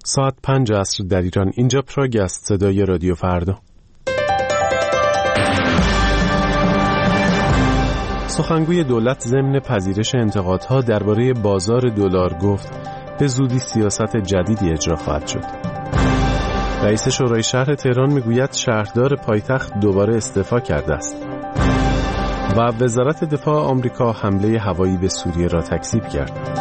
ساعت 5 عصر در ایران. اینجا پراگ است. صدای رادیو فردا. سخنگوی دولت ضمن پذیرش انتقادها درباره بازار دلار گفت به زودی سیاست جدیدی اجرا خواهد شد. رئیس شورای شهر تهران میگوید شهردار پایتخت دوباره استعفا کرده است. و وزارت دفاع آمریکا حمله هوایی به سوریه را تکذیب کرد.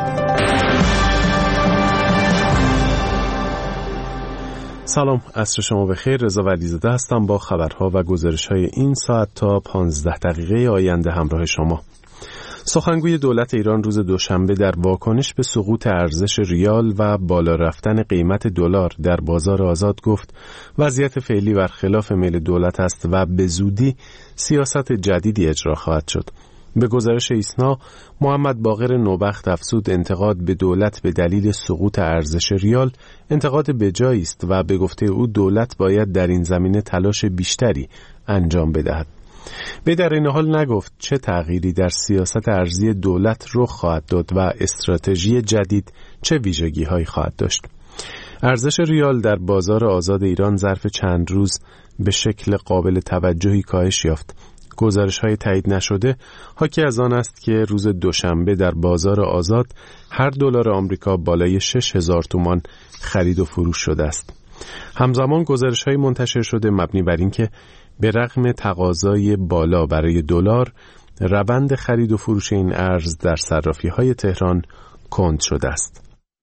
سلام، عصر شما بخیر. رضا ولیزاده هستم با خبرها و گزارش‌های این ساعت تا 15 دقیقه آینده همراه شما. سخنگوی دولت ایران روز دوشنبه در واکنش به سقوط ارزش ریال و بالا رفتن قیمت دلار در بازار آزاد گفت وضعیت فعلی برخلاف میل دولت است و به زودی سیاست جدیدی اجرا خواهد شد. به گزارش ایسنا، محمد باقر نوبخت افزود انتقاد به دولت به دلیل سقوط ارزش ریال انتقاد بجایی است و به گفته او دولت باید در این زمینه تلاش بیشتری انجام بدهد. به در این حال نگفت چه تغییری در سیاست ارزی دولت رخ خواهد داد و استراتژی جدید چه ویژگی‌هایی خواهد داشت. ارزش ریال در بازار آزاد ایران ظرف چند روز به شکل قابل توجهی کاهش یافت. گزارش‌های تایید نشده حاکی از آن است که روز دوشنبه در بازار آزاد هر دلار آمریکا بالای 6000 تومان خرید و فروش شده است. همزمان گزارش‌های منتشر شده مبنی بر اینکه به رغم تقاضای بالا برای دلار، روند خرید و فروش این ارز در صرافی‌های تهران کند شده است.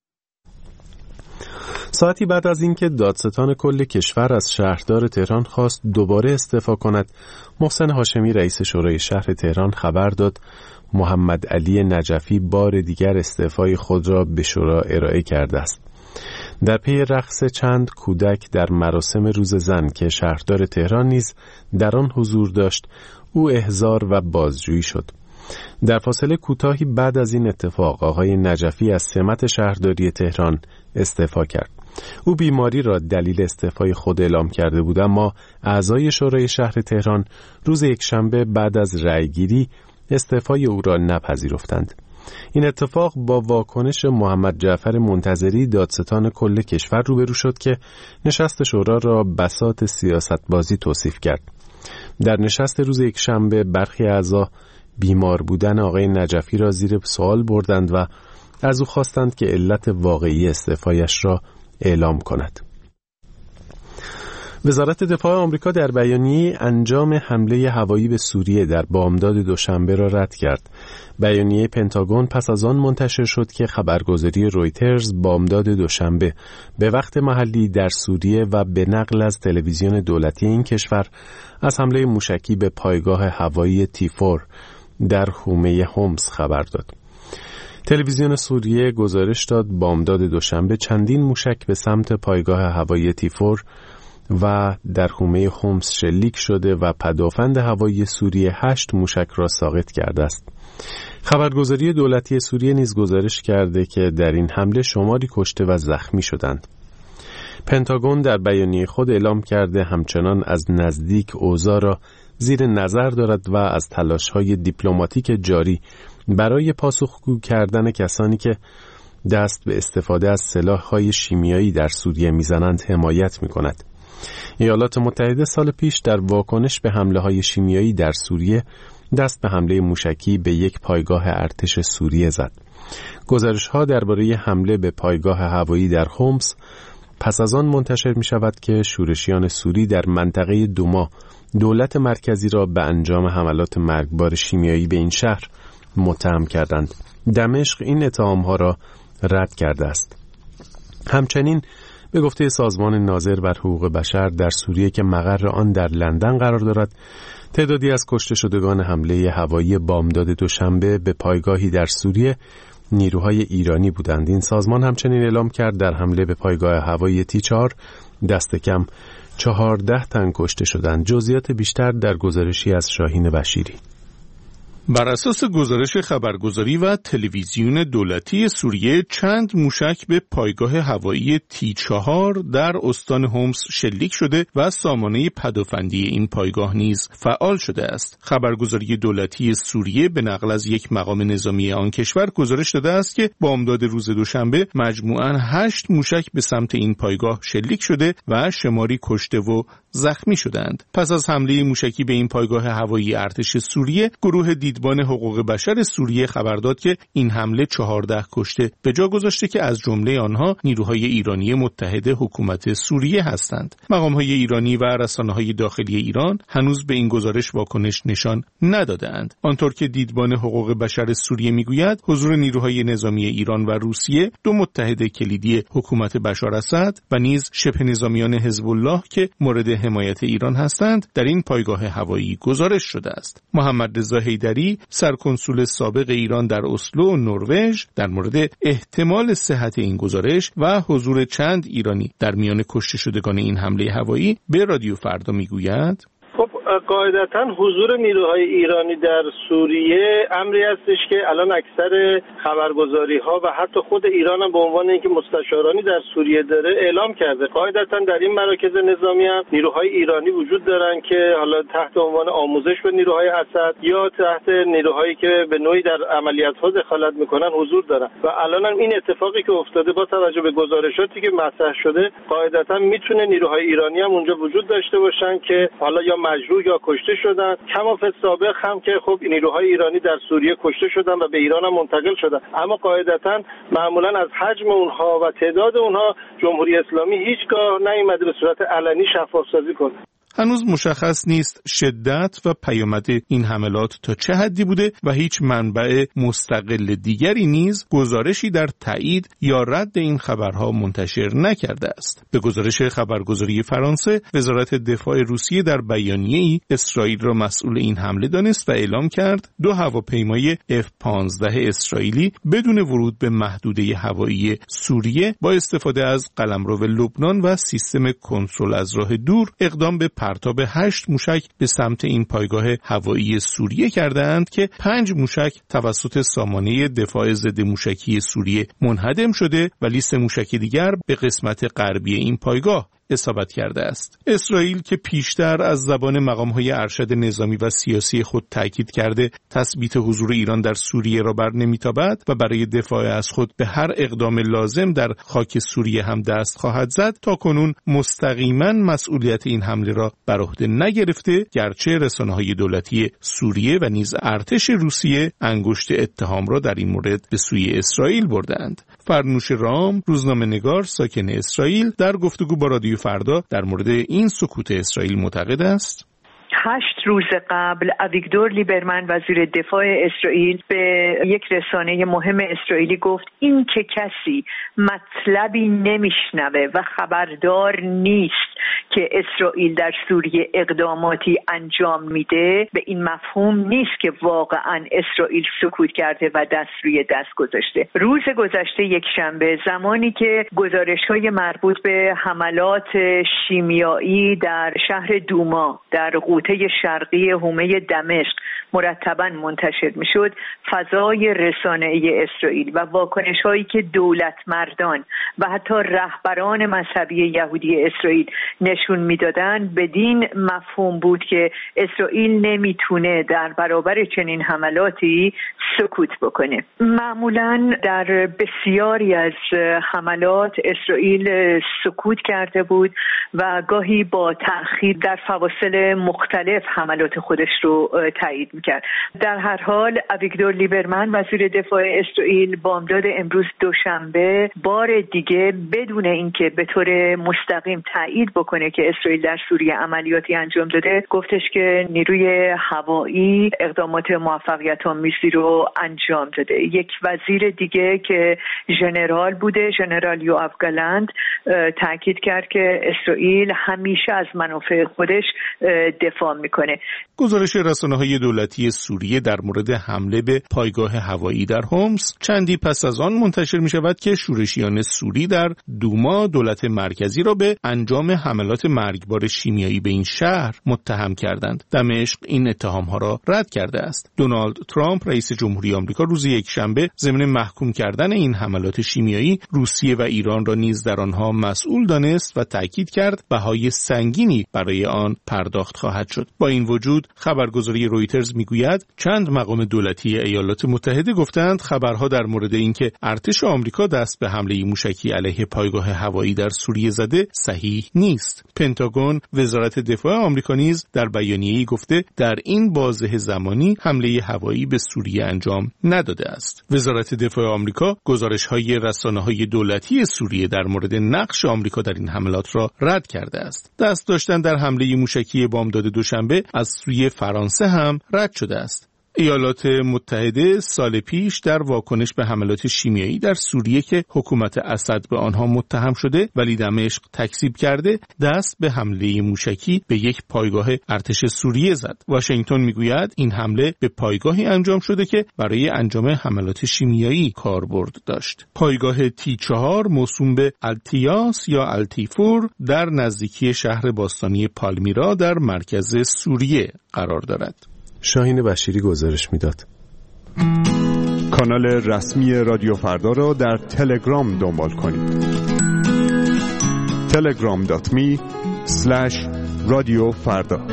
ساعتی بعد از اینکه دادستان کل کشور از شهردار تهران خواست دوباره استعفا کند، محسن هاشمی رئیس شورای شهر تهران خبر داد محمد علی نجفی بار دیگر استعفای خود را به شورا ارائه کرده است. در پی رقص چند کودک در مراسم روز زن که شهردار تهران نیز در آن حضور داشت، او احضار و بازجویی شد. در فاصله کوتاهی بعد از این اتفاق آقای نجفی از سمت شهرداری تهران استعفا کرد. او بیماری را دلیل استعفای خود اعلام کرده بود، اما اعضای شورای شهر تهران روز یکشنبه بعد از رأیگیری استعفای او را نپذیرفتند. این اتفاق با واکنش محمد جعفر منتظری دادستان کل کشور روبرو شد که نشست شورا را بساط سیاست بازی توصیف کرد. در نشست روز یکشنبه برخی اعضا بیمار بودن آقای نجفی را زیر سوال بردند و از او خواستند که علت واقعی استعفایش را اعلام کند. وزارت دفاع آمریکا در بیانیه انجام حمله هوایی به سوریه در بامداد دوشنبه را رد کرد. بیانیه پنتاگون پس از آن منتشر شد که خبرگزاری رویترز بامداد دوشنبه به وقت محلی در سوریه و به نقل از تلویزیون دولتی این کشور از حمله موشکی به پایگاه هوایی تیفور در حومه حمص خبر داد. تلویزیون سوریه گزارش داد بامداد دوشنبه چندین موشک به سمت پایگاه هوایی تیفور و در حومه حمص شلیک شده و پدافند هوایی سوریه 8 موشک را ساقط کرده است. خبرگزاری دولتی سوریه نیز گزارش کرده که در این حمله شماری کشته و زخمی شدند. پنتاگون در بیانیه خود اعلام کرده همچنان از نزدیک اوضاع را زیر نظر دارد و از تلاش‌های دیپلماتیک جاری برای پاسخگو کردن کسانی که دست به استفاده از سلاح‌های شیمیایی در سوریه می‌زنند حمایت می‌کند. ایالات متحده سال پیش در واکنش به حمله‌های شیمیایی در سوریه دست به حمله موشکی به یک پایگاه ارتش سوریه زد. گزارش‌ها درباره حمله به پایگاه هوایی در حمص پس از آن منتشر می‌شود که شورشیان سوری در منطقه دوما دولت مرکزی را به انجام حملات مرگبار شیمیایی به این شهر متهم کردند. دمشق این اتهام‌ها را رد کرده است. همچنین به گفته سازمان ناظر بر حقوق بشر در سوریه که مقر آن در لندن قرار دارد، تعدادی از کشته شدگان حمله هوایی بامداد دوشنبه به پایگاهی در سوریه نیروهای ایرانی بودند. این سازمان همچنین اعلام کرد در حمله به پایگاه هوایی تی4 دست کم 14 تن کشته شدند. جزئیات بیشتر در گزارشی از شاهین بشیری. بر اساس گزارش خبرگزاری و تلویزیون دولتی سوریه، چند موشک به پایگاه هوایی T4 در استان هومس شلیک شده و سامانه پدافندی این پایگاه نیز فعال شده است. خبرگزاری دولتی سوریه به نقل از یک مقام نظامی آن کشور گزارش داده است که بامداد روز دوشنبه مجموعاً 8 موشک به سمت این پایگاه شلیک شده و شماری کشته و زخمی شدند. پس از حمله موشکی به این پایگاه هوایی ارتش سوریه، گروه دیدبان حقوق بشر سوریه خبر داد که این حمله 14 کشته به جا گذاشته که از جمله آنها نیروهای ایرانی متحد حکومت سوریه هستند. مقام‌های ایرانی و رسانه‌های داخلی ایران هنوز به این گزارش واکنش نشان ندادند. آنطور که دیدبان حقوق بشر سوریه میگوید، حضور نیروهای نظامی ایران و روسیه، دو متحد کلیدی حکومت بشار اسد و نیز شبه نظامیان حزب الله که مورد حمایت ایران هستند، در این پایگاه هوایی گزارش شده است. محمد رضا حیدری، سرکنسول سابق ایران در اسلو، نروژ، در مورد احتمال صحت این گزارش و حضور چند ایرانی در میان کشته شدگان این حمله هوایی به رادیو فردا میگوید: خب قاعدتاً حضور نیروهای ایرانی در سوریه امری هستش که الان اکثر خبرگزاری‌ها و حتی خود ایران هم به عنوان اینکه مستشارانی در سوریه داره اعلام کرده. قاعدتاً در این مراکز نظامی هم نیروهای ایرانی وجود دارن که حالا تحت عنوان آموزش به نیروهای اسد یا تحت نیروهایی که به نوعی در عملیات‌ها دخالت میکنن حضور دارن و الان هم این اتفاقی که افتاده با توجه به گزارشاتی که مطرح شده قاعدتاً میتونه نیروهای ایرانی هم اونجا وجود داشته باشن که حالا یا مجروح یا کشته شدن. کما فی سابق هم که خب نیروهای ایرانی در سوریه کشته شدن و به ایران هم منتقل شدن، اما قاعدتاً معمولاً از حجم اونها و تعداد اونها جمهوری اسلامی هیچگاه نیامده به صورت علنی شفاف سازی کنه. هنوز مشخص نیست شدت و پیامد این حملات تا چه حدی بوده و هیچ منبع مستقل دیگری نیز گزارشی در تایید یا رد این خبرها منتشر نکرده است. به گزارش خبرگزاری فرانسه، وزارت دفاع روسیه در بیانیه‌ای اسرائیل را مسئول این حمله دانست و اعلام کرد 2 هواپیمای F-15 اسرائیلی بدون ورود به محدوده هوایی سوریه با استفاده از قلمرو لبنان و سیستم کنترل از راه دور اقدام به پرتاب 8 موشک به سمت این پایگاه هوایی سوریه کردند که 5 موشک توسط سامانه دفاع ضد موشکی سوریه منهدم شده و لیست موشک دیگر به قسمت غربی این پایگاه اصابت کرده است. اسرائیل که پیشتر از زبان مقام‌های ارشد نظامی و سیاسی خود تاکید کرده تثبیت حضور ایران در سوریه را بر نمی‌تابد و برای دفاع از خود به هر اقدام لازم در خاک سوریه هم دست خواهد زد، تا کنون مستقیما مسئولیت این حمله را بر عهده نگرفته، گرچه رسانه‌های دولتی سوریه و نیز ارتش روسیه انگشت اتهام را در این مورد به سوی اسرائیل بردند. فرنوش رام، روزنامه‌نگار ساکن اسرائیل، در گفتگو با رادیو فردا در مورد این سکوت اسرائیل معتقد است: 8 روز قبل اویگدور لیبرمن وزیر دفاع اسرائیل به یک رسانه مهم اسرائیلی گفت این که کسی مطلبی نمیشنوه و خبردار نیست که اسرائیل در سوریه اقداماتی انجام میده، به این مفهوم نیست که واقعا اسرائیل سکوت کرده و دست روی دست گذاشته. روز گذشته یک شنبه، زمانی که گزارش‌های مربوط به حملات شیمیایی در شهر دوما در قوطه شرقی حومه دمشق مرتباً منتشر میشد، فضای رسانه‌ای اسرائیل و واکنش‌هایی که دولت مردان و حتی رهبران مذهبی یهودی اسرائیل نشون میدادن بدین مفهوم بود که اسرائیل نمیتونه در برابر چنین حملاتی سکوت بکنه. معمولاً در بسیاری از حملات اسرائیل سکوت کرده بود و گاهی با تأخیر در فواصل مختلف حملات خودش رو تایید میکرد. در هر حال اویگدور لیبرمن وزیر دفاع اسرائیل بامداد امروز دوشنبه بار دیگه بدون اینکه به طور مستقیم تایید بکنه که اسرائیل در سوریه عملیاتی انجام داده، گفتش که نیروی هوایی اقدامات موفقیت آمیزی رو انجام داده. یک وزیر دیگه که ژنرال بوده، ژنرال یوآف گالند، تاکید کرد که اسرائیل همیشه از منافع خودش دفاع اتهام میکنه. گزارش رسانه‌های دولتی سوریه در مورد حمله به پایگاه هوایی در هومس چندی پس از آن منتشر می‌شود که شورشیان سوری در دوما دولت مرکزی را به انجام حملات مرگبار شیمیایی به این شهر متهم کردند. دمشق این اتهام‌ها را رد کرده است. دونالد ترامپ رئیس جمهوری آمریکا روز یکشنبه ضمن محکوم کردن این حملات شیمیایی روسیه و ایران را نیز در آنها مسئول دانست و تاکید کرد بهای سنگینی برای آن پرداخت خواهد شد. با این وجود خبرگزاری رویترز میگوید چند مقام دولتی ایالات متحده گفتند خبرها در مورد اینکه ارتش آمریکا دست به حمله موشکی علیه پایگاه هوایی در سوریه زده صحیح نیست. پنتاگون وزارت دفاع آمریکا نیز در بیانیه‌ای گفته در این بازه زمانی حمله هوایی به سوریه انجام نداده است. وزارت دفاع آمریکا گزارش‌های رسانه‌های دولتی سوریه در مورد نقش آمریکا در این حملات را رد کرده است. دست داشتن در حمله موشکی بامداد دوشنبه از سوی فرانسه هم رد شده است. ایالات متحده سال پیش در واکنش به حملات شیمیایی در سوریه که حکومت اسد به آنها متهم شده ولی دمشق تکذیب کرده دست به حمله موشکی به یک پایگاه ارتش سوریه زد. واشنگتن میگوید این حمله به پایگاهی انجام شده که برای انجام حملات شیمیایی کاربرد داشت. پایگاه تی4 موسوم به التیاس یا التیفور در نزدیکی شهر باستانی پالمیرا در مرکز سوریه قرار دارد. شاهین بشیری گزارش میداد. کانال رسمی رادیو فردا را در تلگرام دنبال کنید. telegram.me/رادیوفردا.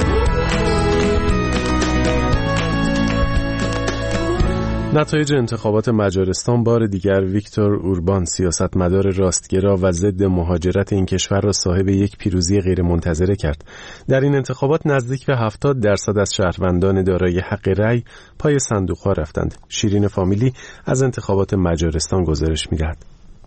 نتایج انتخابات مجارستان بار دیگر ویکتور اوربان سیاستمدار راستگرا و ضد مهاجرت این کشور را صاحب یک پیروزی غیرمنتظره کرد. در این انتخابات نزدیک به 70% از شهروندان دارای حق رأی پای صندوق‌ها رفتند. شیرین فامیلی از انتخابات مجارستان گزارش می‌دهد.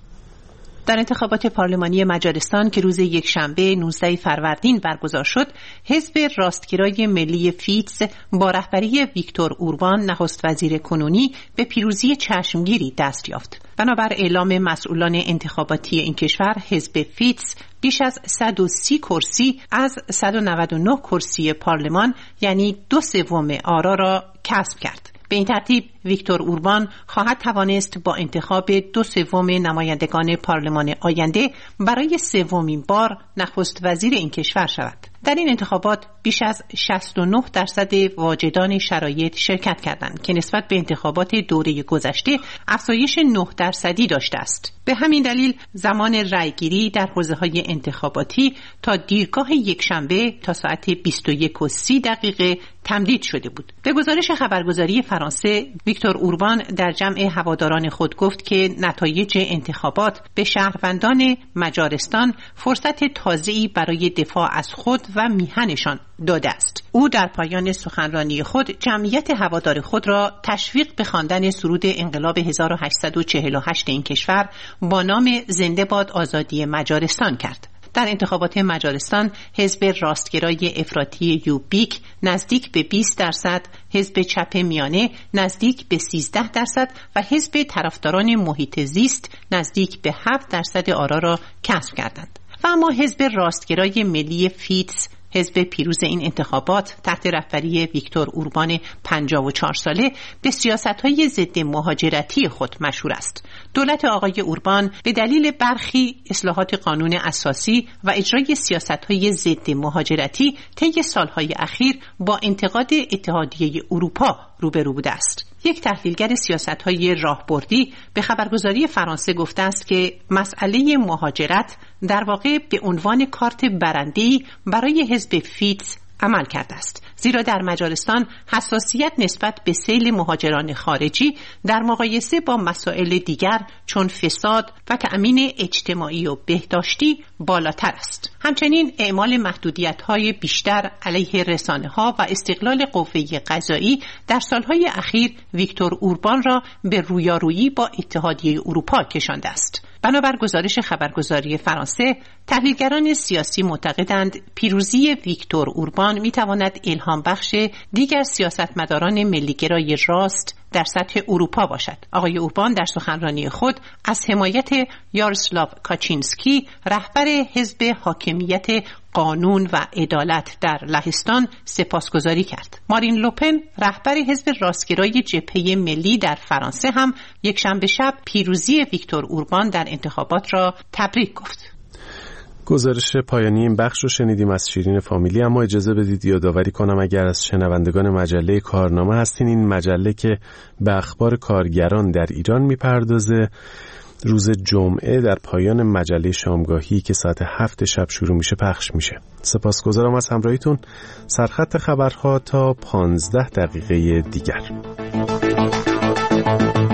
در انتخابات پارلمانی مجارستان که روز یکشنبه 19 فروردین برگزار شد، حزب راستگرای ملی فیتس با رهبری ویکتور اوربان نخست وزیر کنونی به پیروزی چشمگیری دست یافت. بنابر اعلام مسئولان انتخاباتی این کشور، حزب فیتس بیش از 130 کرسی از 199 کرسی پارلمان یعنی 2/3 آرا را کسب کرد. به این ترتیب ویکتور اوربان خواهد توانست با انتخاب 2/3 نمایندگان پارلمان آینده برای 3مین بار نخست وزیر این کشور شود. در این انتخابات بیش از 69% واجدان شرایط شرکت کردند که نسبت به انتخابات دوره گذشته افزایش 9% داشته است. به همین دلیل زمان رأیگیری در حوزه‌های انتخاباتی تا دیرگاه یکشنبه تا ساعت 21:30 تمدید شده بود. به گزارش خبرگزاری فرانسه، ویکتور اوربان در جمع هواداران خود گفت که نتایج انتخابات به شهروندان مجارستان فرصت تازه‌ای برای دفاع از خود و میهنشان داده است. او در پایان سخنرانی خود جمعیت هوادار خود را تشویق به خواندن سرود انقلاب 1848 این کشور با نام زنده باد آزادی مجارستان کرد. در انتخابات مجارستان حزب راستگرای افراطی یوبیک نزدیک به 20%، حزب چپ میانه نزدیک به 13% و حزب طرفداران محیط زیست نزدیک به 7% آرا را کسب کردند. و اما حزب راستگرای ملی فیتس، حزب پیروز این انتخابات تحت رهبری ویکتور اوربان 54 ساله، به سیاست‌های ضد مهاجرتی خود مشهور است. دولت آقای اوربان به دلیل برخی اصلاحات قانون اساسی و اجرای سیاست‌های ضد مهاجرتی طی سال‌های اخیر با انتقاد اتحادیه اروپا روبرو بوده است. یک تحلیلگر سیاست‌های راهبردی به خبرگزاری فرانسه گفته است که مسئله مهاجرت در واقع به عنوان کارت برنده‌ای برای حزب فیتس عمل کرده است، زیرا در مجارستان حساسیت نسبت به سیل مهاجران خارجی در مقایسه با مسائل دیگر چون فساد و تأمین اجتماعی و بهداشتی بالاتر است. همچنین اعمال محدودیت‌های بیشتر علیه رسانه‌ها و استقلال قوه قضایی در سالهای اخیر ویکتور اوربان را به رویارویی با اتحادیه اروپا کشانده است. بنابر گزارش خبرگزاری فرانسه، تحلیلگران سیاسی معتقدند پیروزی ویکتور اوربان می‌تواند الهام بخش دیگر سیاستمداران ملیگرای راست در سطح اروپا باشد. آقای اوربان در سخنرانی خود از حمایت یاروسلاو کاچینسکی، رهبر حزب حاکمیت قانون و عدالت در لهستان سپاسگزاری کرد. مارین لوپن، رهبر حزب راستگرای جبهه ملی در فرانسه، هم یکشنبه شب پیروزی ویکتور اوربان در انتخابات را تبریک گفت. گزارش پایانی این بخش رو شنیدیم از شیرین فامیلی، اما اجازه بدید یادآوری کنم اگر از شنوندگان مجله کارنامه هستین، این مجله که به اخبار کارگران در ایران میپردازه روز جمعه در پایان مجله شامگاهی که ساعت 7 شب شروع میشه پخش میشه. سپاسگزارم از همراهیتون. سرخط خبرها تا 15 دقیقه دیگر.